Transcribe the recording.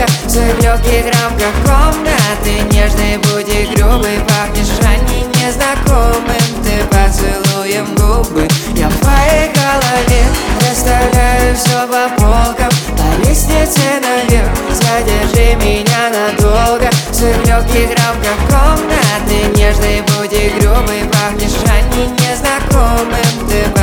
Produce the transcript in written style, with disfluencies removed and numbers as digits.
надолго. В своих легких рамках комнаты нежный, будь грубый, пахнешь ранее незнакомым. Ты поцелуем губы, я в твоей голове расставляю все по полкам, по лестнице наверх. Задержи меня надолго. В своих легких рамках комнаты нежный, будь грубый, пахнешь ранее незнакомым. Ты